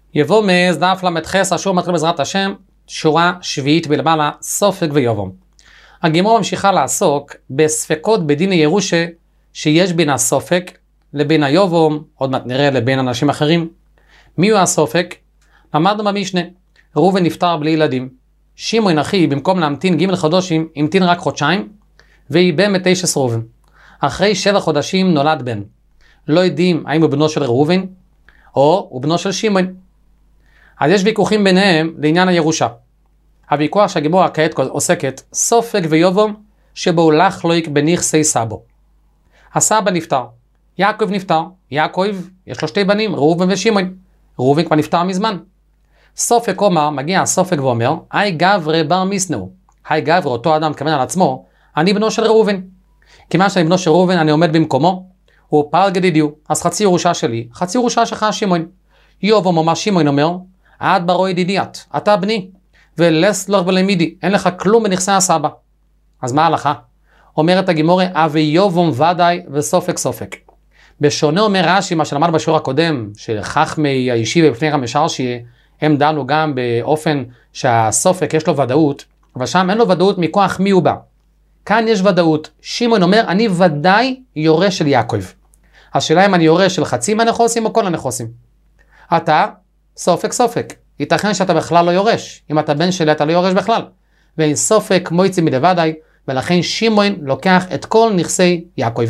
יבוא מאז דף למתחס אשור מתחיל בעזרת השם, שורה שביעית בלמעלה, סופק ויובום. הגימור ממשיכה לעסוק בספקות בדין הירושה שיש בין הסופק לבין היובום, עוד מעט נראה לבין אנשים אחרים. מי הוא הסופק? למדנו במשנה, ראובן נפטר בלי ילדים. שמעון אחי במקום להמתין ג' חודשים, המתין רק חודשיים, ואיבם את אישס ראובן. אחרי 7 חודשים נולד בן. לא יודעים האם הוא בנו של ראובן, או הוא בנו של שמעון. אז יש ויכוחים ביניהם לעניין הירושה. הוויכוח שהגימורה כעת עוסקת, סופק ויובום שבו לך לויק בנכסי סבו. הסבא נפטר, יעקב נפטר, יעקב יש לו 2 בנים, ראובן ושמעון. ראובן כבר נפטר מזמן. סופק אומר, מגיע הסופק ואומר, היי גברי בר מיסנאו. היי גברי, אותו אדם כמובן על עצמו, אני בנו של ראובן. כיוון שאני בנו של ראובן, אני עומד במקומו, הוא פעל גדידיו, אז חצי ירושה שלי, חצי ירושה שלך שמעון. יובום אומר, שמעון אומר, עד ברוי דידיית, אתה בני, ולסלור ולמידי, אין לך כלום בנכסי הסבא. אז מה ההלכה? אומרת הגימורה, אבי יובום ודאי וסופק סופק. בשונה אומר רש"י, מה שלמד בשיעור הקודם, שחכמי הישיבה בפני רמי שרשי, הם דנו גם באופן שהסופק יש לו ודאות, אבל שם אין לו ודאות מכוח מי הוא בא. כאן יש ודאות. שמעון אומר, אני ודאי יורש של יעקב. השאלה אם אני יורש של חצי מהנכוסים או כל הנכוסים. אתה סופק סופק. ייתכן שאתה בכלל לא יורש. אם אתה בן שלי אתה לא יורש בכלל. ואין סופק מויצי מדוודאי, ולכן שמעון לוקח את כל נכסי יעקב.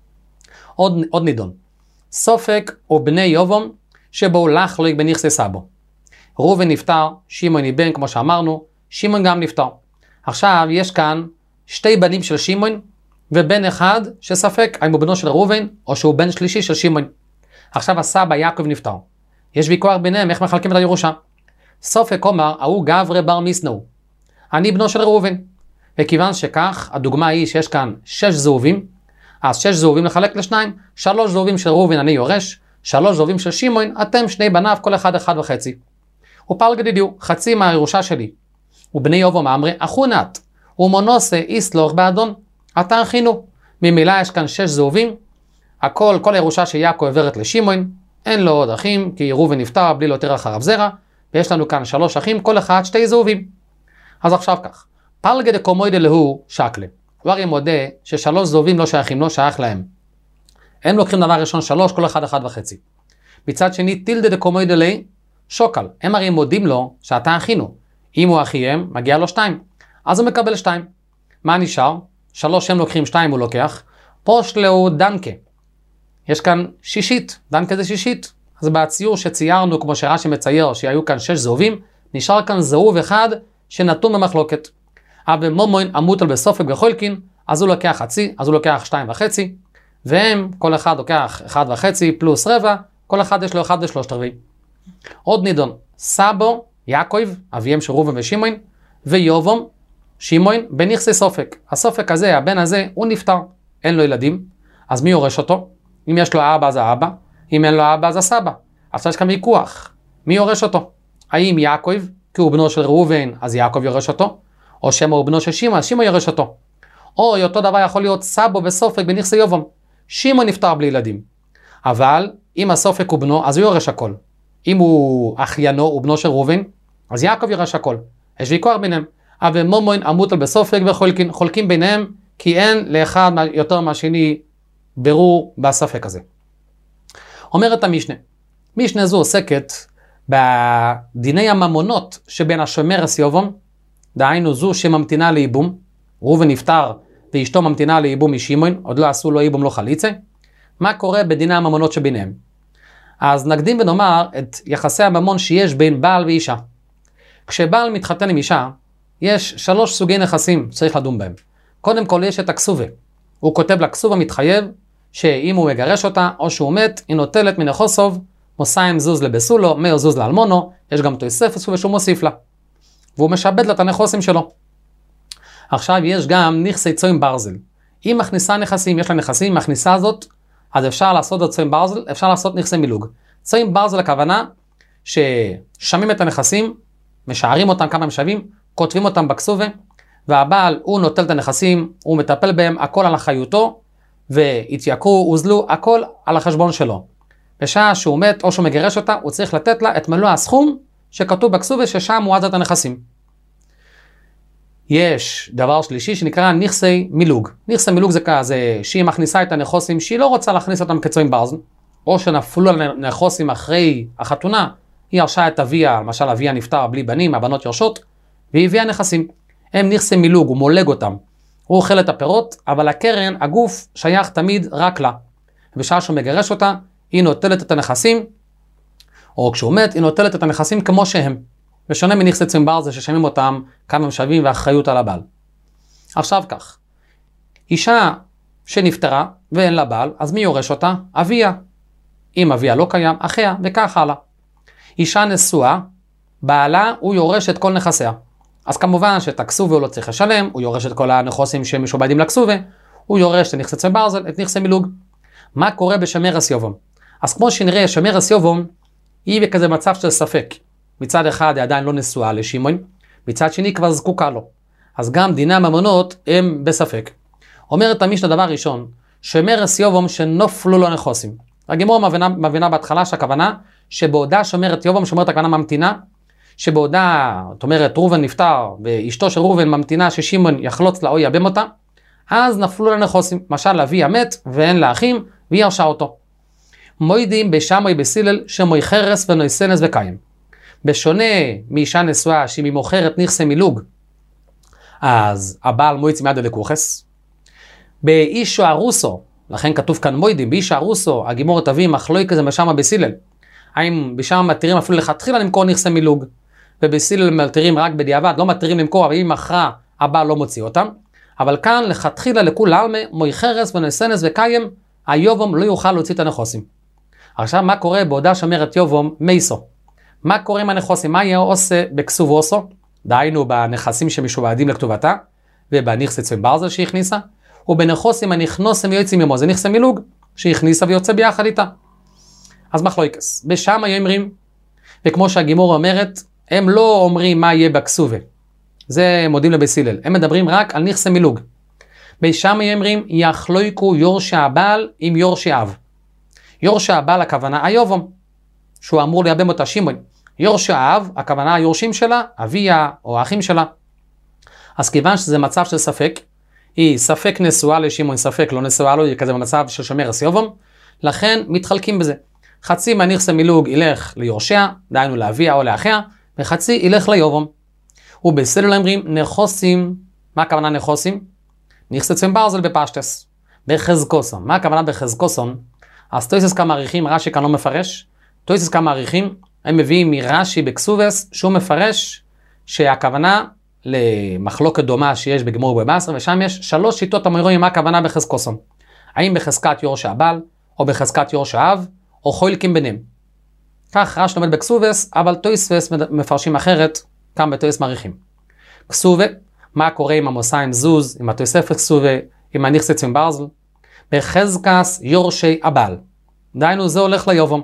עוד נידון. סופק או בני יובום שבו לך לויק בנכסי סבו. ראובן נפטר, שמעון איבן כמו שאמרנו, שמעון גם נפטר. עכשיו יש כאן 2 בנים של שמעון ובן אחד שספק האם הוא בנו של ראובן או שהוא בן שלישי של שמעון. עכשיו הסבא יעקב נפטר. יש ויכוח ביניהם איך מחלקים את הירושה. סופק אומר, ההוא גברי בר מיסנאו. אני בנו של ראובן. וכיוון שכך, הדוגמה היא שיש כאן 6 זהובים, אז 6 זהובים לחלק ל2, 3 זהובים של ראובן אני יורש, 3 זהובים של שמעון, אתם 2 בניו, כל אחד 1.5. הוא פעל גדידיו, חצי מהירושה שלי. ובני יובום אמרי, אחונת, ומונוסה איסלוך באדון, אתה אחינו. ממילא יש כאן 6 זהובים, כל הירושה שיעקב עוברת לשמעון, אין לו עוד אחים, כי ראובן נפטר בלי לו יותר אחריו זרע, ויש לנו כאן 3 אחים, כל אחד 2 זהובים. אז עכשיו כך, פלגה דקומוידה להו שקלה. הוא הרי מודה ש3 זהובים לא שייכים, לא שייך להם. הם לוקחים דבר ראשון 3, כל אחד 1.5. מצד שני, טילדה דקומוידה לי שוקל. הם הרי מודים לו שאתה אחינו. אם הוא אחיהם, מגיע לו 2. אז הוא מקבל 2. מה נשאר? 3 הם לוקחים, 2 הוא לוקח. פושלהו דנקה. יש כאן 6, דנקה זה 6. אז בציור שציירנו, כמו שרש"י מצייר, שהיו כאן 6 זהובים, נשאר כאן זהוב אחד שנתון במחלוקת. אבל מומוין עמות על בסופק וחולקין, אז הוא לוקח חצי, אז הוא לוקח 2.5, והם, כל אחד לוקח 1.5 פלוס רבע, כל אחד יש לו 1.75. עוד נידון, סבו, יעקב, אביהם של ראובן ושמעון, ויובום, שמעון, בנכסי סופק. הסופק הזה, הבן הזה, הוא נפטר, אין לו ילדים, אז מי יורש אותו? אם יש לו אבא אז האבא, אם אין לו אבא אז הסבא. עכשיו יש כאן ויכוח, מי יורש אותו? האם יעקב, כי הוא בנו של ראובן, אז יעקב יורש אותו? או שמה הוא בנו של שמעון, אז שמעון יורש אותו. או אותו דבר יכול להיות סבו וסופק בנכסי יובום. שמעון נפטר בלי ילדים. אבל אם הסופק הוא בנו, אז הוא יורש הכל. אם הוא אחיינו, הוא בנו של ראובן, אז יעקב יורש הכל. יש ויכוח ביניהם. אבל מומוין עמות על בסופק וחולקין, חולקים ביניהם, כי אין לאחד יותר מהשני ברור בספק הזה. אומרת המשנה. משנה זו עוסקת בדיני הממונות שבין השומרס יובום, דהיינו זו שממתינה לאיבום, ראובן נפטר ואשתו ממתינה לאיבום משמעון, עוד לא עשו לו איבום לא חליצה. מה קורה בדיני הממונות שביניהם? אז נקדים ונאמר את יחסי הממון שיש בין בעל ואישה. כשבעל מתחתן עם אישה, יש 3 סוגי נכסים צריך לדון בהם. קודם כל יש את הכסובה. הוא כותב לכסובה מתחייב שאם הוא מגרש אותה או שהוא מת, היא נוטלת מנכוסוב, מוסיים זוז לבסולו, מאיר זוז לאלמונו, יש גם תוספת ושהוא מוסיף לה. והוא משבד לה את הנכוסים שלו. עכשיו יש גם נכסי צוים ברזל. אם מכניסה נכסים, יש לה נכסים, מכניסה הזאת, אז אפשר לעשות את צוים ברזל, אפשר לעשות נכסי מילוג. צוים ברזל הכוונה ששמים את הנכסים, משערים אותם כמה הם שווים, כותבים אותם בכסובה, והבעל הוא נוטל את הנכסים, הוא מטפל בהם, הכל על אחריותו, והתייקרו, הוזלו, הכל על החשבון שלו. בשעה שהוא מת או שהוא מגרש אותה, הוא צריך לתת לה את מלוא הסכום שכתוב בכסובה ששם מועדת הנכסים. יש דבר שלישי שנקרא נכסי מילוג. נכסי מילוג זה כזה שהיא מכניסה את הנכסים שהיא לא רוצה להכניס אותם כצועים ברזל, או שנפלו על הנכסים אחרי החתונה, היא הרשה את אביה, למשל אביה נפטר בלי בנים, הבנות יורשות, והיא הביאה נכסים. הם נכסי מילוג, הוא מולג אותם. הוא אוכל את הפירות, אבל הקרן, הגוף, שייך תמיד רק לה. בשעה שהוא מגרש אותה, היא נוטלת את הנכסים, או כשהוא מת, היא נוטלת את הנכסים כמו שהם. ושונה מנכסי צועים ברזל ששמים אותם כמה הם שווים ואחריות על הבעל. עכשיו כך, אישה שנפטרה ואין לה בעל, אז מי יורש אותה? אביה. אם אביה לא קיים, אחיה, וכך הלאה. אישה נשואה, בעלה הוא יורש את כל נכסיה. אז כמובן שאת הכסובה הוא לא צריך לשלם, הוא יורש את כל הנכסים שמשועבדים לכסובה, הוא יורש את נכסי צועים ברזל, את נכסי מילוג. מה קורה בשמרס יובום? אז כמו שנראה, שמרס יובום היא בכזה מצב של ספק. מצד אחד היא עדיין לא נשואה לשמעון, מצד שני כבר זקוקה לו. אז גם דיני הממונות הם בספק. אומרת המשנה דבר ראשון, שמרס יובום שנופלו לו נכסים. הגמרא מבינה בהתחלה שהכוונה שבעודה שומרת יובום, שומרת הכוונה ממתינה, שבעודה, זאת אומרת, ראובן נפטר, ואשתו של ראובן ממתינה ששמעון יחלוץ לה או יאבם אותה, אז נפלו לה נכסים. משל אביה מת ואין לה אחים, והיא הרשה אותו. מוידים בשמוי בסילל שמוי חרס ונויסנס וקיים. בשונה מאישה נשואה שהיא מוכרת נכסי מילוג, אז הבעל מויץ מיד לקוחס. באישו ארוסו, לכן כתוב כאן מוידים, באישו ארוסו, הגימורת תביא מחלוי כזה משמה בסילל. האם בשם מתירים אפילו לכתחילה למכור נכסי מילוג, ובסילל מתירים רק בדיעבד, לא מתירים למכור, אבל אם מכרה, הבעל לא מוציא אותם. אבל כאן לכתחילה לכול עלמה, מוי חרס ונויסנס וקיים, היובום לא יוכל להוציא את הנכסים. עכשיו מה קורה בעודה שומרת יובום מייסו? מה קורה עם הנכסים? מה יהיה עושה בכסוב עושו? דהיינו בנכסים שמשועבדים לכתובתה, ובנכסי צועים ברזל שהכניסה, ובנכסים הנכנוסים ויוצאים עמו, זה נכסי מילוג שהכניסה ויוצא ביחד איתה. אז מחלוקס, בשם היומרים, וכמו שהגימור אומרת, הם לא אומרים מה יהיה בכסובה. זה מודים לבסילל. הם מדברים רק על נכסי מילוג. בשם היומרים, יחלוקו יורשי הבעל עם יורשי אב. יורשי הבעל הכוונה היובום, שהוא אמור לייבם אותה שמעון. יורשי האב, הכוונה היורשים שלה, אביה או האחים שלה. אז כיוון שזה מצב של ספק, היא ספק נשואה לשמעון, ספק לא נשואה לו, היא כזה במצב של שמרס יובום, לכן מתחלקים בזה. חצי מהנכסי מילוג ילך ליורשיה, דהיינו לאביה או לאחיה, וחצי ילך ליובום. ובסדר אומרים נכסים, מה הכוונה נכסים? נכסי צועים ברזל בפשטס, בחזקוסון. מה הכוונה בחזקוסון? אז תויסס כמה עריכים, רש"י כאן לא מפרש, תויסס כמה עריכים, הם מביאים מרש"י בכסובס, שהוא מפרש שהכוונה למחלוקת דומה שיש בגמור ובעשר, ושם יש 3 שיטות המוירואים מה הכוונה בחזקוסון. האם בחזקת יורש הבעל, או בחזקת יורש האב, או חולקים ביניהם. כך רש"י לומד בכסובס, אבל תויסס מפרשים אחרת, כאן בתויסס מעריכים. כסובה, מה קורה עם המוסיים זוז, עם התוספת כסובה, עם הנכסי צועים ברזל? בחזקס יורשי הבעל. דהיינו זה הולך ליובום.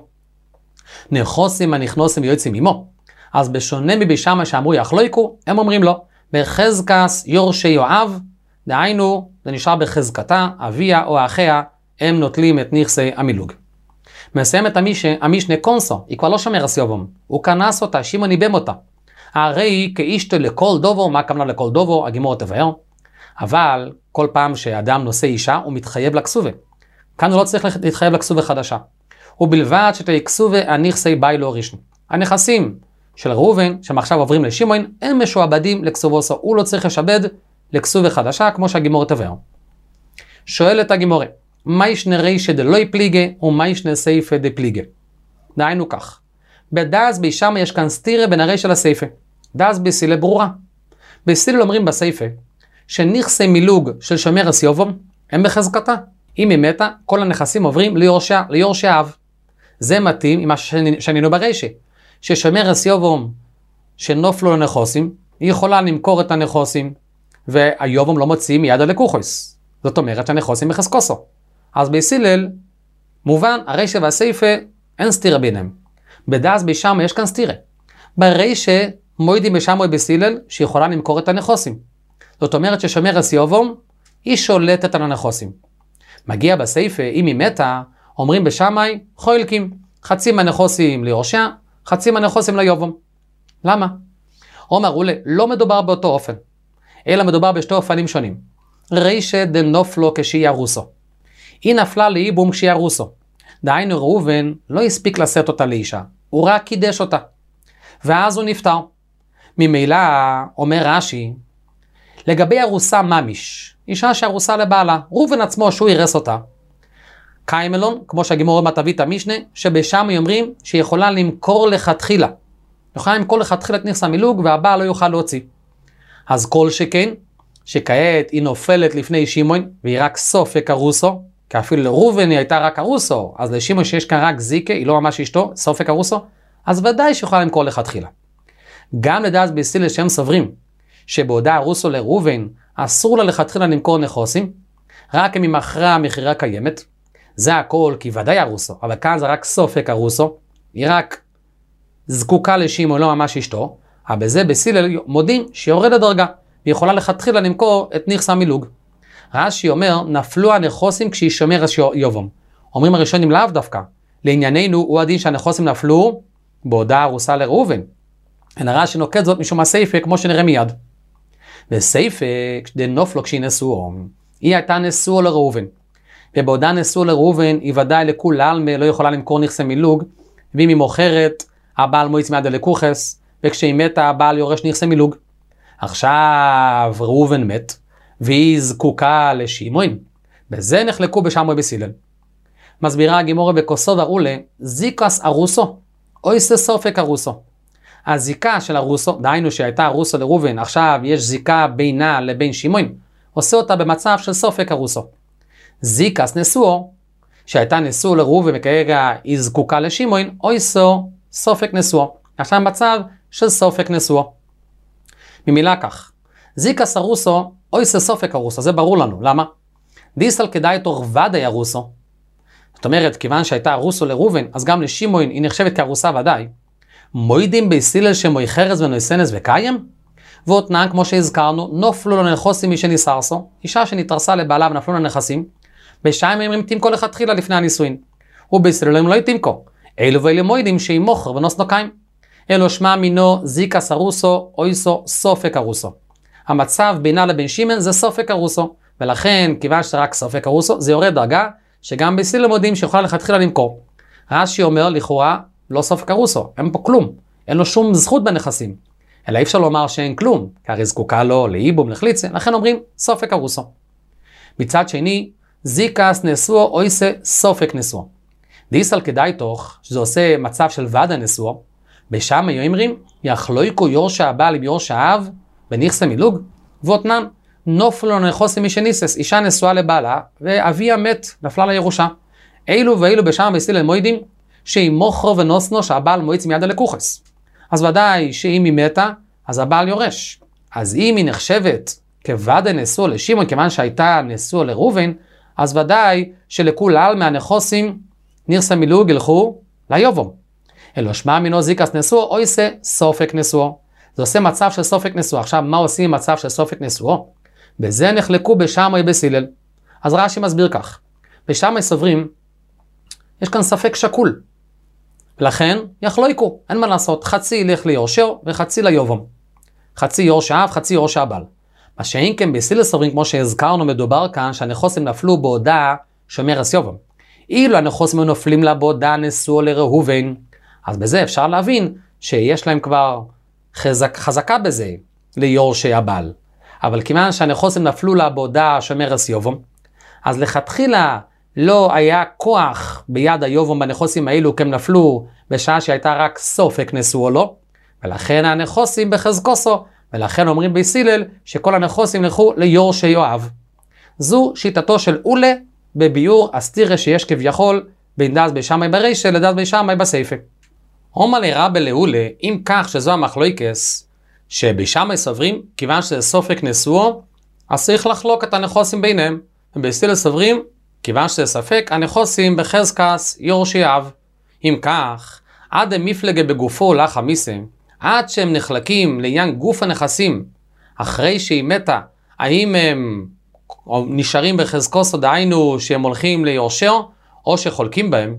נכסים הנכנוסים ויוצאים עמו. אז בשונה מבשמה שאמרו יחלוקו, הם אומרים לו, בחזקס יורשי יואב, דהיינו זה נשאר בחזקתה, אביה או אחיה, הם נוטלים את נכסי המילוג. מסיים את המשנה קונסו, היא כבר לא שמרס יובום, הוא כנס אותה, שמעון ייבם אותה. הרי היא כאשתו לכל דובו, מה הכוונה לכל דובו? הגימור תבהר. אבל כל פעם שאדם נושא אישה, הוא מתחייב לכסובה. כאן הוא לא צריך להתחייב לכסובה חדשה. ובלבד שתהיה כסובה הנכסי ביי לא ראשון. הנכסים של ראובן, שהם עכשיו עוברים לשמעון, הם משועבדים לכסובוסו. הוא לא צריך לשעבד לכסובה חדשה, כמו שהגימור תבהר. שואלת הגימורה, מה ישנה רישא דלא פליגה, ומה ישנה סייפא דפליגה? דהיינו כך. בדאז בישמה יש כאן סתירה בין הרישא לסייפא. דאז בסילה ברורה. בסילה אומרים בסייפא, שנכסי מילוג של שמרס יובום הם בחזקתה. אם היא מתה, כל הנכסים עוברים ליורשי האב. זה מתאים עם מה שנינו ברישא, ששמרס יובום שנופלו לנכסים, היא יכולה למכור את הנכסים, והיובום לא מוציא מיד הלקוחוס. זאת אומרת שהנכסים בחזקוסו. אז בסילל, מובן, הרישא והסייפא אין סתירה ביניהם. בדאז בישמה יש כאן סתירה. ברישא מוידים בשמוי בסילל שיכולה למכור את הנכסים. זאת אומרת ששמרס יובום היא שולטת על הנכסים. מגיע בסייפא, אם היא מתה, אומרים בשמאי חולקים. חצי מהנכוסים ליורשע, חצי מהנכוסים ליובום. למה? אומר אולי, לא מדובר באותו אופן, אלא מדובר בשתי אופנים שונים. רישא דנופלו כשהיא ארוסו. היא נפלה לייבום כשהיא ארוסו. דהיינו ראובן לא הספיק לשאת אותה לאישה, הוא רק קידש אותה. ואז הוא נפטר. ממילא אומר רש"י, לגבי ארוסה ממיש, אישה שארוסה לבעלה, ראובן עצמו שהוא ירס אותה. קיימלון, כמו שהגימור עוד תביא את המשנה, שבשם אומרים שהיא יכולה למכור לכתחילה. יכולה למכור לכתחילה את נכס המילוג והבעל לא יוכל להוציא. אז כל שכן, שכעת היא נופלת לפני שמעון והיא רק סופק ארוסו, כי אפילו לראובן היא הייתה רק ארוסו, אז לשמעון שיש כאן רק זיקה, היא לא ממש אשתו, סופק ארוסו, אז ודאי שיכולה למכור לכתחילה. גם לדעת בסילל שהם סוברים, שבעודה ארוסו לראובן, אסור לה לכתחילה למכור נכוסים, רק אם היא מכרה מכירה קיימת, זה הכל כי ודאי ארוסו, אבל כאן זה רק סופק ארוסו, היא רק זקוקה לשמעון, לא ממש אשתו, אבל בזה בסילל מודים שיורד הדרגה, והיא יכולה לכתחילה למכור את נכס המילוג. רש"י אומר, נפלו הנכוסים כשישמר יובום. אומרים הראשונים לאו דווקא, לענייננו הוא הדין שהנכוסים נפלו בעודה ארוסה לראובן. אלא רש"י נוקט זאת משום הסייפה, כמו שנראה מיד. וסייפה, דנופלו כשהיא נשואה, היא הייתה נשואה לראובן. ובעודה נשואה לראובן, היא ודאי לכול עלמא לא יכולה למכור נכסי מילוג, ואם היא מוכרת, הבעל מויץ מיד הלקוחס, וכשהיא מתה, הבעל יורש נכסי מילוג. עכשיו ראובן מת, והיא זקוקה לשמעון. בזה נחלקו בשמאי בסילל. מסבירה הגימורה בכוסו ואולה, זיקס ארוסו, אויסה סופק ארוסו. הזיקה של ארוסו, דהיינו שהייתה ארוסו לראובן, עכשיו יש זיקה בינה לבין שמעון, עושה אותה במצב של סופק ארוסו. זיקס נשואו, שהייתה נשוא לראובן וכרגע היא זקוקה לשמעון, אויסו סופק נשואו. עכשיו מצב של סופק נשואו. ממילה כך, זיקס ארוסו, אויסה סופק ארוסו, זה ברור לנו, למה? דיסל כדאי תוך ודאי ארוסו. זאת אומרת, כיוון שהייתה ארוסו לראובן, אז גם לשמעון היא נחשבת כארוסה ודאי. מוידים בסילל שמוי חרס ונויסנס וקיים? ואותנן, כמו שהזכרנו, נופלו לו נכוסים מי שניסרסו, אישה שנתרסה לבעלה ונפלו לו נכסים, בשיים הם תמכו לכתחילה לפני הנישואין. ובסילל הם לא תמכו. אלו ואלה מוידים שהיא מוכר ונוס נוקיים. אלו שמה מינו זיקס ארוסו, אויסו, סופק ארוסו. המצב בינה לבין שמעון זה סופק ארוסו, ולכן כיוון שזה רק סופק ארוסו, זה יורד דרגה שגם בסילל מודים שיכולה לכתחילה למכור. רש"י אומר לכאורה, לא סופק ארוסו, אין פה כלום, אין לו שום זכות בנכסים. אלא אי אפשר לומר שאין כלום, כי הרי זקוקה לו לאיבום, לחליצה, לכן אומרים סופק ארוסו. מצד שני, זיקס נשואו אויסה סופק נשואו. דיסל כדאי תוך, שזה עושה מצב של ודא נשואו, בשם אומרים, יחלויקו יורשה הבעל עם יורשה האב, בנכסי מילוג, ואותנן, נופלו נכוסים מי שניסס, אישה נשואה לבעלה, ואביה מת, נפלה לירושה. אילו ואילו בשם בסילל מוידים, שהיא מוכרו ונוסנו שהבעל מועיץ מיד הלקוחס. אז ודאי שאם היא מתה, אז הבעל יורש. אז אם היא נחשבת כוודא נשוא לשמעון, כיוון שהייתה נשוא לראובן, אז ודאי שלכול על מהנכוסים נכסי מילוג ילכו ליובום. אלו שמה מינו זיקס נשוא, אויסה סופק נשוא. זה עושה מצב של סופק נשוא. עכשיו, מה עושים עם מצב של סופק נשוא? בזה נחלקו בשמאי בסילל. אז רש"י מסביר כך. בשמאי סוברים, יש כאן ספק שקול. לכן, יחלוקו, אין מה לעשות, חצי ילך ליורשר וחצי ליובום. חצי יורש האב, חצי יורש הבעל. מה שאין כן בסילל סוברים, כמו שהזכרנו, מדובר כאן שהנכוסים נפלו בעודה שומרס יובום. אילו הנכוסים נופלים לה בעודה נשוא לראובן, אז בזה אפשר להבין שיש להם כבר חזקה בזה ליורשי הבעל. אבל כיוון שהנכוסים נפלו לה בעודה שומרס יובום, אז לכתחילה לא היה כוח ביד היובום בנכוסים האלו, כי הם נפלו בשעה שהייתה רק סופק נשוא לו, ולכן הנכוסים בחזקוסו, ולכן אומרים בסילל שכל הנכוסים לכו ליורשי יואב. זו שיטתו של אולה בביור הסתירה שיש כביכול בין דעת בשמאי ברישא לדעת בשמאי בסייפה. אומר לרבה לאולה, אם כך שזו המחלוקס, שבשמאי סוברים, כיוון שזה סופק נשוא, אז צריך לחלוק את הנכוסים ביניהם, ובסילל סוברים, כיוון שזה ספק, הנכוסים בחזקס יורשי אב. אם כך, עד המפלגה בגופו לך המיסם, עד שהם נחלקים לעניין גוף הנכסים, אחרי שהיא מתה, האם הם נשארים בחזקוס, או דהיינו שהם הולכים ליורשר, או שחולקים בהם,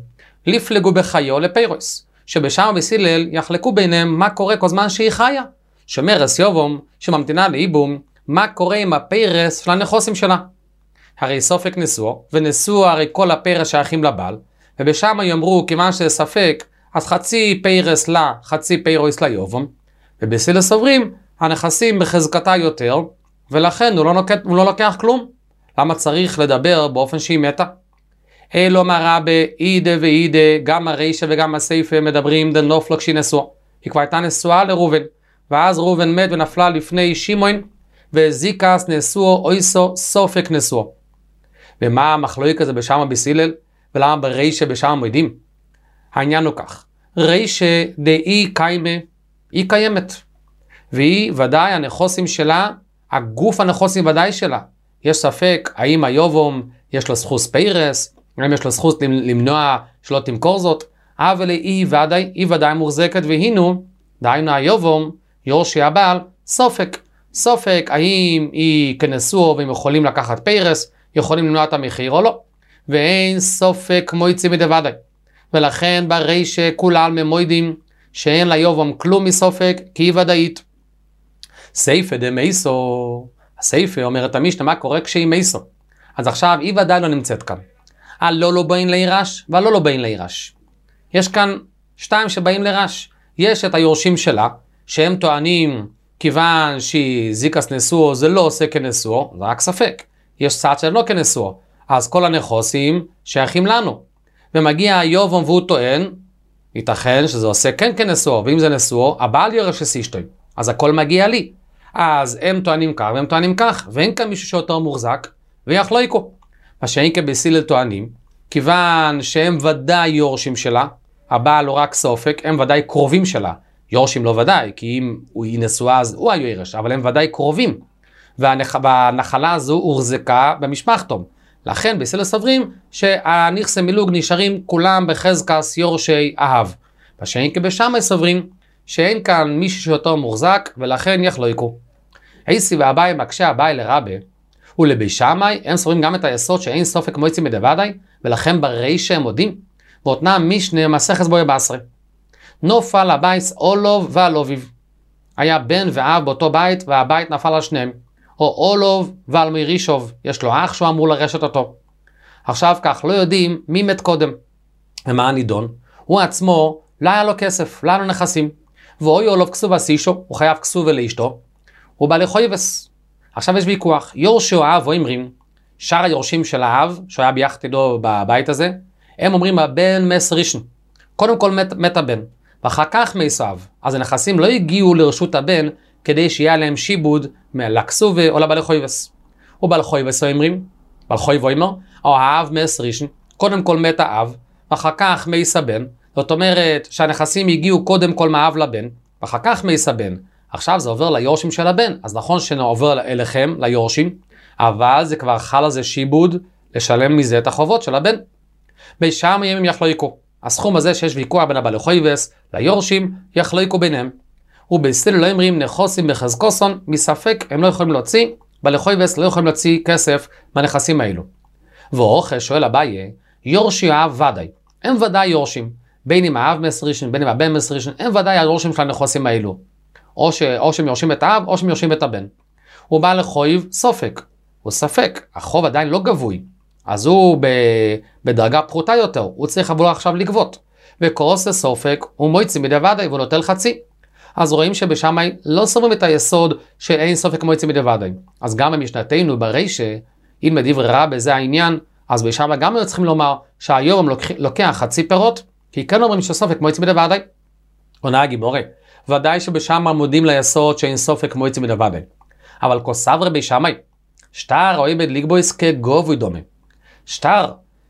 לפלגו בחיו לפיירוס, שבשם בסילל יחלקו ביניהם מה קורה כל זמן שהיא חיה. שמרס יובום שממתינה לאיבום, מה קורה עם הפיירס של הנכוסים שלה. הרי סופק נשוא, ונשוא הרי כל הפיירס שייכים לבעל, ובשם יאמרו כיוון שזה ספק, אז חצי פיירס לה, חצי פיירוס ליובום, ובסילל סוברים, הנכסים בחזקתה יותר, ולכן הוא לא לוקח כלום. למה צריך לדבר באופן שהיא מתה? אלו מראה באידה ואידה, גם הרישה וגם הסייפה מדברים דנופלו כשהיא נשואה. היא כבר הייתה נשואה לראובן, ואז ראובן מת ונפלה לפני שמעון, וזיקס נשואו אויסו סופק נשואו. ומה המחלוקת הזה בשם בסילל, ולמה ברישה בשם מועדים? העניין הוא כך, רישה דאי קיימה, היא קיימת, והיא ודאי הנכוסים שלה, הגוף הנכוסים ודאי שלה. יש ספק האם היובום יש לו זכות פיירס, האם יש לו זכות למנוע שלא תמכור זאת, אבל היא ודאי מוחזקת, והינו, דהיינו היובום, יורשי הבעל, סופק האם היא כנשוא והם יכולים לקחת פיירס, יכולים למנוע את המחיר או לא, ואין סופק מויצי מדוודאי, ולכן ברי שכולם ממוידים שאין ליובום כלום מסופק, כי היא ודאית. סייפה דמייסו, הסייפה אומרת המשנה מה קורה כשהיא מייסו, אז עכשיו היא ודאי לא נמצאת כאן, הלא לא באים לירש והלא לא באים לירש. יש כאן שתיים שבאים לרש, יש את היורשים שלה שהם טוענים כיוון שהיא זיקס נשוא זה לא עושה כנשוא, זה רק ספק, יש צד שלא כנשוא, אז כל הנכוסים שייכים לנו, ומגיע היובום והוא טוען ייתכן שזה עושה כן כנשוא, ואם זה נשוא הבעל יורש אשתו, אז הכל מגיע לי. אז הם טוענים כך והם טוענים כך, ואין כאן מישהו שאותו מוחזק ויחלוקו. מה שאין כבסילל טוענים, כיוון שהם ודאי יורשים שלה, הבעל הוא רק סופק, הם ודאי קרובים שלה, יורשים לא ודאי, כי אם היא נשואה אז הוא היורש, אבל הם ודאי קרובים, והנחלה הזו הוחזקה במשפחתום. לכן בסילל סוברים שהנכסי מילוג נשארים כולם בחזקס יורשי אהב. מה שאין כבשמאי סוברים שאין כאן מישהו שאותו מוחזק, ולכן יחלוקו. איסי ואביי מקשה אביי לרבה, ולבי שמאי הם סוברים גם את היסוד שאין סופק מויצי מדוודאי, ולכן ברישה הם מודים, ואותנם משנה מסכת בויה בעשרה. נופל הבייס אולוב ואלוביב. היה בן ואב באותו בית, והבית נפל על שניהם. או אולוב ועל מירישוב, יש לו אח שהוא אמור לרשת אותו. עכשיו כך לא יודעים מי מת קודם. ומה הנידון? הוא עצמו לא היה לו כסף, לא היה לו נכסים. ואוי אולוב כסוב עשישו, הוא חייב כסוב לאשתו. הוא בא לחויבס. עכשיו יש ויכוח, יורשו האב אומרים, שאר היורשים של האב, שהוא היה ביחד איתו בבית הזה, הם אומרים הבן מס ראשון. קודם כל מת הבן, ואחר כך מס האב. אז הנכסים לא הגיעו לרשות הבן, כדי שיהיה להם שיבוד לכסוב או לבעל חויבס. הוא בעל חויבס אומרים, בעל חויב אומר, או האב מס ראשון, קודם כל מת האב, ואחר כך מס הבן, זאת אומרת שהנכסים הגיעו קודם כל מהאב לבן, ואחר כך מס הבן. עכשיו זה עובר ליורשים של הבן, אז נכון שעובר אליכם, ליורשים, אבל זה כבר חל על זה שיבוד, לשלם מזה את החובות של הבן. בשם ימים יחלוקו. הסכום הזה שיש ויכוח בין הבעל חויבס ליורשים, יחלוקו ביניהם. ובסילל לא אומרים נכוסים בחזקוסון, מספק הם לא יכולים להוציא, בעל חויבס לא יכולים להוציא כסף מהנכסים האלו. ואוכל שואל אביי, יורשי האב ודאי, הם ודאי יורשים, בין אם האב מס ראשון, בין אם הבן מס ראשון, הם ודאי היורשים של הנכסים האלו. או שהם יורשים את האב, או שהם יורשים את הבן. הוא בא לחויב סופק, הוא ספק, החוב עדיין לא גבוי, אז הוא בדרגה פחותה יותר, הוא צריך עבור עכשיו לגבות. וקורס לסופק, הוא מויצי מדוודאי והוא נוטל חצי. אז רואים שבשמאי לא סוברים את היסוד שאין סופק מויצי מדוודאי. אז גם במשנתנו ברישה, אם מדבר רע בזה העניין, אז בשמאי גם היו צריכים לומר שהיום לוקח חצי פירות, כי כן אומרים שסופק מויצי מדוודאי. עונה הגיבורי, ודאי שבשמאי מודים ליסוד שאין סופק מויצי מדוודאי. אבל כוסברי בשמאי, שטר רואה בדליגבויס כגובוי דומה. שטר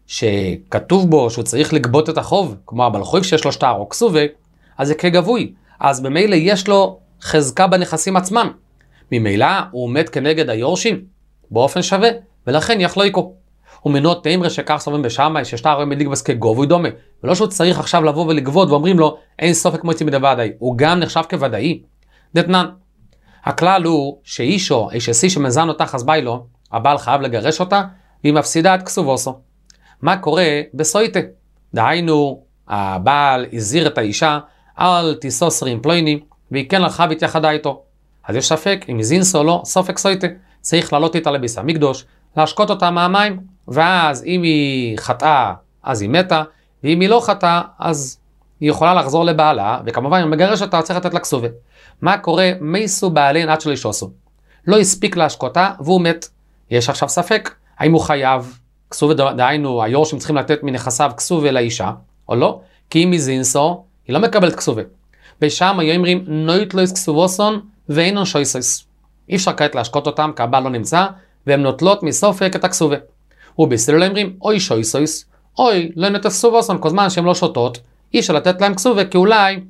שכתוב בו שהוא צריך לגבות את החוב, כמו הבעל חויב שיש לו שטר או כסובה, אז זה כגבוי. אז במילא יש לו חזקה בנכסים עצמם. ממילא הוא עומד כנגד היורשים באופן שווה, ולכן יחלוקו. ומנות תאמרי שכך סוברים בשמאי ששטר רואה בדליגבויס כגובוי דומה, ולא שהוא צריך עכשיו לבוא ולגבות ואומרים לו אין סופק מויצי מדוודאי, הוא גם נחשב כוודאי. דתנן. הכלל הוא שאישו, איש אסי שמזן אותה חסבי לו, הבעל חייב לגרש אותה, והיא מפסידה את כסובוסו. מה קורה בסויטה? דהיינו, הבעל הזהיר את האישה, אל תיסוס רים פלויני, והיא כן הלכה והתייחדה איתו. אז יש ספק, אם הזינס או לא, סופק סויטה. צריך לעלות איתה לביס המקדוש, להשקות אותה מהמים, ואז אם היא חטאה, אז היא מתה, ואם היא לא חטאה, אז היא יכולה לחזור לבעלה, וכמובן אם מגרש אותה, צריך לתת לה כסובה. מה קורה? מייסו בעלין עד שלישוסו. לא הספיק להשקותה, והוא מת. יש עכשיו ספק, האם הוא חייב כסובה, דהיינו, היורשים צריכים לתת מנכסיו כסובה לאישה, או לא? כי אם הזינסו, היא לא מקבלת כסובה. ושם היו אומרים, נוית לויס כסובוסון, ואינון שויסויס. אי אפשר כעת להשקות אותם, כי הבעל לא נמצא, והם נוטלות מסופק את הכסובה. ובסלול אומרים, אוי שויסויס, אוי, לא נתת כסובוסון, כל זמן שהם לא שותות, אי אפשר לתת להם כסובה, כי אולי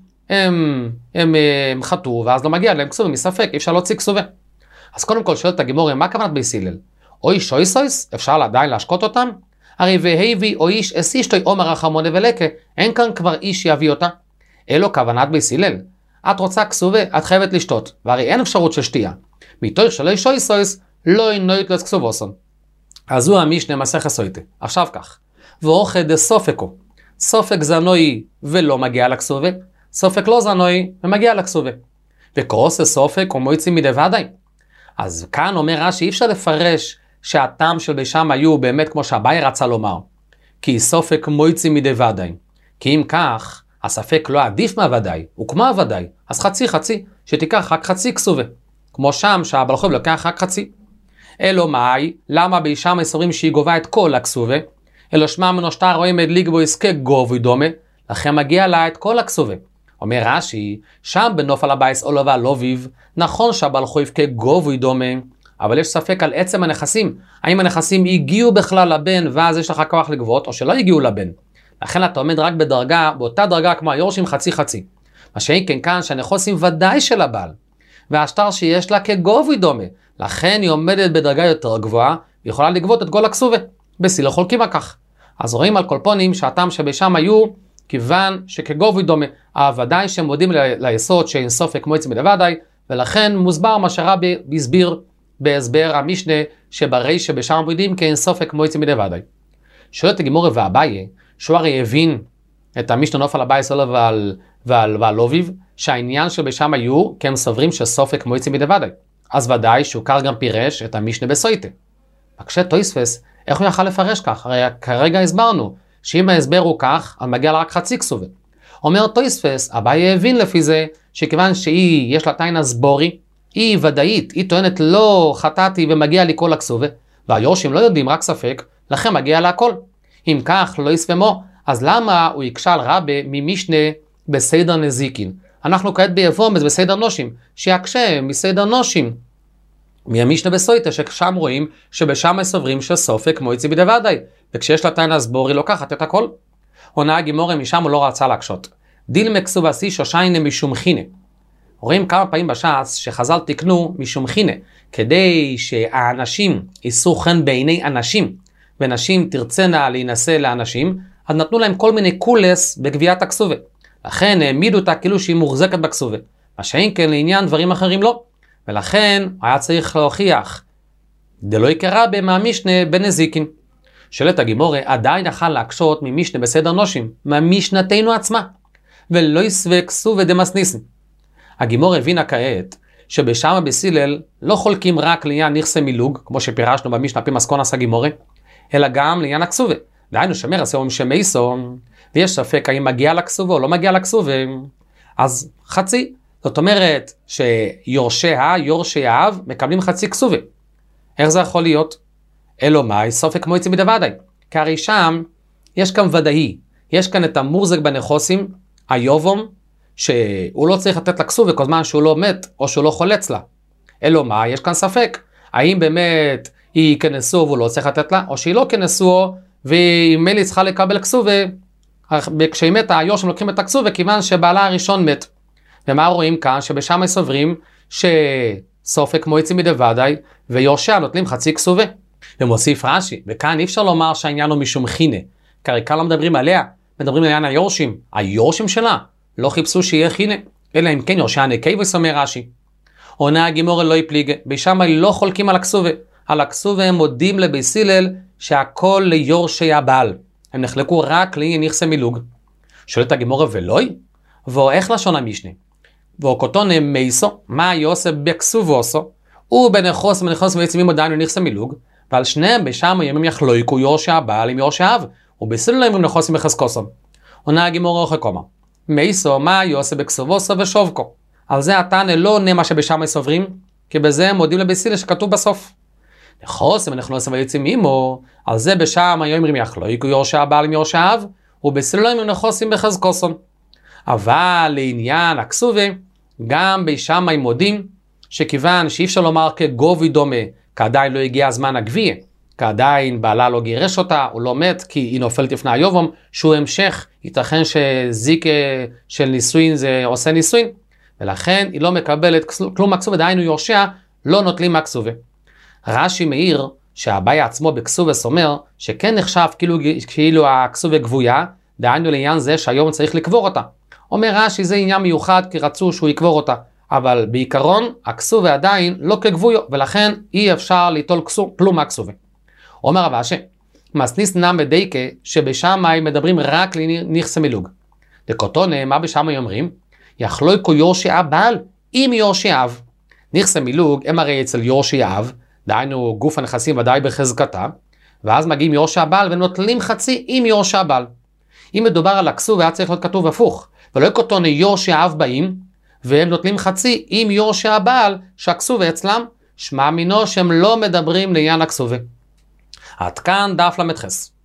הם חטאו, ואז לא מגיע להם כסובה מספק, אי אפשר להוציא כסובה. אז קודם כל שואלת הגימורה, מה כוונת בייס הלל? אוי שויסויס, אפשר עדיין להשקות אותם? הרי והביא או איש אסישתוי עומר רחמונה ולקה, אין כאן כבר איש יביא אותה. אלו כוונת בייס הלל. את רוצה כסובה, את חייבת לשתות, והרי אין אפשרות של שתייה. מתוך שלא שויסויס, לא ינוית לת כסובוסון. אז הוא המשנה מסכת סויטה. עכשיו כך. ואוכל דסופקו. סופק זנוי ולא מגיע לכסובה. סופק לא זנוי ומגיע לכסובה. וקרוס סופק ומויצים מדי ודאי. אז כאן אומר רש"י, אי אפשר לפרש שהטעם של בישם היו באמת כמו שהבאי רצה לומר. כי סופק מויצים מדי ודאי. כי אם כך, הספק לא עדיף מהוודאי, הוא כמו הוודאי. אז חצי, שתיקח רק חצי כסובה. כמו שם שהבלחוב לוקח רק חצי. אלו מאי, למה בישם מסורים שהיא גובה את כל הכסובה? אלו שמע מנושתה רואים את ליגבו עסקי גובוי דומה, לכן מגיע לה את כל הכסובה. אומר רש"י, שם בנופל הבייס או לובה לוביב, נכון שהבלחוב כגובוי דומה, אבל יש ספק על עצם הנכסים. האם הנכסים הגיעו בכלל לבן, ואז יש לך כוח לגבות, או שלא הגיעו לבן. לכן אתה עומד רק בדרגה, באותה דרגה כמו היורשים חצי. מה שאין כן כאן שהנכסים ודאי של הבעל. והשטר שיש לה כגובוי דומה. לכן היא עומדת בדרגה יותר גבוהה, היא יכולה לגבות את כל הכסובה. בסילו חולקים הכך. אז רואים על כל פונים שהטעם שבשם היו, כיוון שכגובוי דומה, ודאי שהם מודים ליסוד שאין סופק מועצים בדוודאי, ולכן מוסבר מה שרבי הסביר בהסבר המשנה שברי שבשם מודים כאין סופק מועצים בדוודאי. שואלת הגימורה ואביי, שהוא הרי הבין את המשנה נופל הבייס ועל לוביב, שהעניין שבשם היו, כי הם סוברים שסופק מועצים בדוודאי. אז ודאי שהוא כך גם פירש את המשנה בסויטה. מקשה תויספס, איך הוא יכל לפרש כך? הרי כרגע הסברנו, שאם ההסבר הוא כך, אז מגיע לה רק חצי כסובה. אומר תויספס, אביי הבין לפי זה, שכיוון שהיא, יש לה תיינה סבורי, היא ודאית, היא טוענת לא חטאתי ומגיע לי כל הכסובה, והיורשים לא יודעים רק ספק, לכן מגיע לה הכל. אם כך לא יספמו, אז למה הוא יקשה על רבי ממשנה בסדר נזיקין? אנחנו כעת ביבומס בסדר נושים, שיקשה מסדר נושים. מהמשנה בסויטה, ששם רואים שבשם סוברים שסופק מועצי בדוודאי, וכשיש לה תיינה סבורי לוקחת את הכל. עונה הגימורה משם הוא לא רצה להקשות. דילמה כסובסי שושיינה משום חינה. רואים כמה פעמים בש"ס שחז"ל תקנו משום חינה, כדי שהאנשים יישאו חן בעיני אנשים, ונשים תרצנה להינשא לאנשים, אז נתנו להם כל מיני קולס בגביית הכסובה. לכן העמידו אותה כאילו שהיא מוחזקת בכסובה. מה שאין כן לעניין דברים אחרים לא. ולכן היה צריך להוכיח דלא יקרא מהמשנה בנזיקין. שואלת הגימורה, עדיין יכול להקשות ממשנה בסדר נושים, מהמשנתנו עצמה, ולא יסווה כסובה דמסניסן. הגימורה הבינה כעת שבשם בסילל לא חולקים רק לעניין נכסי מילוג, כמו שפירשנו במשנה פי מסקונס הגימורה, אלא גם לעניין הכסובה. דהיינו שמר עשו שמייסו, ויש ספק האם מגיע לכסובה או לא מגיע לכסובה, אז חצי. זאת אומרת יורשי האב מקבלים חצי כסובה. איך זה יכול להיות? אלו מאי, סופק מועצים בדוודאי. כי הרי שם יש כאן ודאי, יש כאן את המורזק בנכוסים, היובום, שהוא לא צריך לתת לכסובה כל זמן שהוא לא מת או שהוא לא חולץ לה. אלו מאי, יש כאן ספק. האם באמת היא כנסו והוא לא צריך לתת לה, או שהיא לא כנסו והיא מלי צריכה לקבל כסובה, כשהיא מתה היורשים לוקחים את הכסובה כיוון שבעלה הראשון מת. ומה רואים כאן? שבשם סוברים שסופק מועצים בדוודאי ויורשיה נוטלים חצי כסובה. ומוסיף רש"י, וכאן אי אפשר לומר שהעניין הוא משום חינה, כי הרי כאן לא מדברים עליה, מדברים על עניין היורשים. היורשים שלה לא חיפשו שיהיה חינה, אלא אם כן יורשיה נקי וסומר רש"י. עונה הגימורה לא יפליג, בשם לא חולקים על הכסובה. על הכסובה הם מודים לבית הלל שהכל ליורשי הבעל. הם נחלקו רק לעניין נכסי מילוג. שואלת הגמורה ולוי? ואיך לשון המשנה? וכותון מייסו, מה יוסף בכסובוסו, ובנכוס ויצמים עדיין ונכסה מילוג, ועל שניהם בשם הימים יחלויקו יורשי הבעל עם יורשי האב, ובסלו להם נכוסים בחזקוסם. עונה הגמורה רחוקומה. מייסו, מה יוסף בכסובוסו ושובקו. על זה התנא לא עונה מה שבשם סוברים, כי בזה הם מודים לבסילה שכתוב בסוף. נכוסים ונכוסים ויצמים עמו, על זה בשם הימים יחלויקו יורשי הבעל עם יורשי האב, ובסלו להם נכוסים בחזקוסם. אבל לעניין הכסובה, גם בשם מודים שכיוון שאי אפשר לומר כגובי דומה, כעדיין לא הגיע הזמן הגביע, כעדיין בעלה לא גירש אותה, הוא לא מת כי היא נופלת לפני היובום, שהוא המשך, ייתכן שזיק של נישואין זה עושה נישואין, ולכן היא לא מקבלת כלום מהכסובה, דהיינו יורשיה לא נוטלים מהכסובה. רש"י מאיר שהבעיה עצמו בכסובס אומר שכן נחשב כאילו הכסובה גבויה, דהיינו לעניין זה שהיום צריך לקבור אותה. אומר רש"י זה עניין מיוחד כי רצו שהוא יקבור אותה, אבל בעיקרון הכסובה עדיין לא כגבויו, ולכן אי אפשר ליטול כלום מהכסובה. אומר רב אשי, מסניס נם בדייקה שבשמאי מדברים רק לנכסי מילוג. דקותונה, מה בשמאי אומרים? יחלויקו יורשי הבעל עם יורשי אב. נכסי מילוג הם הרי אצל יורשי אב, דהיינו גוף הנכסים ודאי בחזקתה, ואז מגיעים יורשי הבעל ונוטלים חצי עם יורשי הבעל. אם מדובר על הכסובה היה צריך להיות כתוב הפוך, ולא כותונה יורשי אב באים, והם נוטלים חצי עם יורשי הבעל שהכסובה אצלם, שמע מינו שהם לא מדברים לעניין הכסובה. עד כאן דף למתחס.